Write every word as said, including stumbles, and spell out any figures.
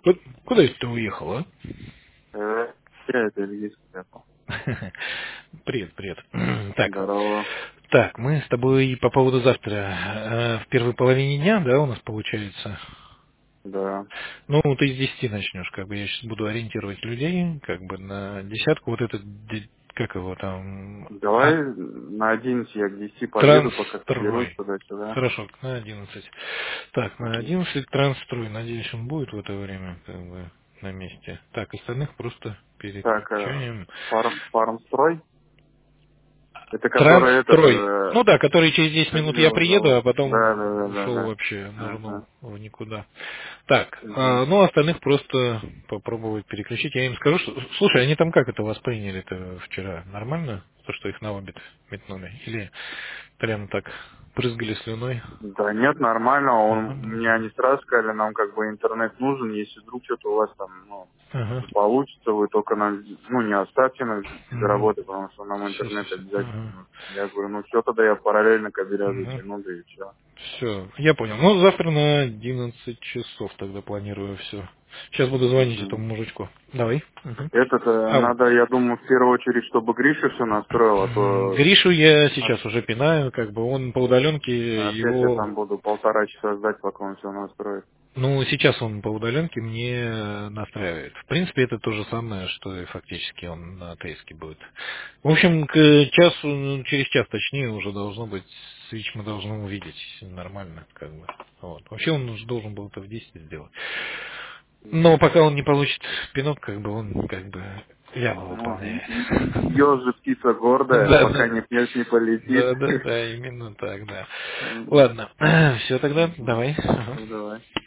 Вот куда это ты уехал, а? Э, Я это Ильич приехал. Привет, привет. Так, Здорово. так, мы с тобой по поводу завтра э, в первой половине дня, да, у нас получается. Да. Ну, ты с десяти начнешь, как бы я сейчас буду ориентировать людей, как бы на десятку, вот этот, де- как его там, а, Давай на одиннадцать я к десяти подъеду, пока соберусь транстрой. туда-сюда. Хорошо, на одиннадцать. Так, на Мгм. одиннадцать транстрой, надеюсь, он будет в это время, как бы, на месте. Так, остальных просто Так, э, переключаем. фарм, фармстрой? Это который этот... Трансстрой. Э, Ну да, который через десять как минут же я его приеду, зовут? а потом Да, да, да, да, ушел да. вообще, нырнул Ага. в никуда. Так, Мгм. а, ну остальных просто попробовать переключить. Я им скажу, что... Слушай, они там как это восприняли-то вчера? Нормально? То, что их на обед метнули? Или прям так брызгали слюной? Да нет, нормально. Он, Нормально мне уже? они сразу сказали, нам как бы интернет нужен, если вдруг что-то у вас там, ну, Ага. не получится, вы только нам, ну, не оставьте нас без Угу. работы, потому что нам Все, все, интернет все. обязательно Ага. нужен. Я говорю, ну все, тогда я параллельно кабеля Угу. затяну, да и все. Все, я понял. Ну, завтра на одиннадцать часов тогда планирую все. Сейчас буду звонить Мгм. этому мужичку. Давай. Мгм. Этот, э, А вот. надо, я думаю, в первую очередь, чтобы Гриша все настроил, а М, то Гришу я а- сейчас уже пинаю, как бы он по удаленке, опять я его... там буду полтора часа ждать, пока он все настроит. Ну, сейчас он по удаленке мне настраивает. В принципе, это то же самое, что и фактически он на теске будет. В общем, к часу, ну, через час точнее, уже должно быть, свич мы должны увидеть нормально, как бы. Вот. Вообще он уже должен был это в десять сделать. Но Мгм. пока он не получит пинок, как бы он как бы вяло Ну, выполняет. ешь же птица гордая, Да, пока да. не пнешь, не полетит. Да, да, да, именно так, да. М, Ладно, все тогда, мгм. давай. Ага. Ну, давай.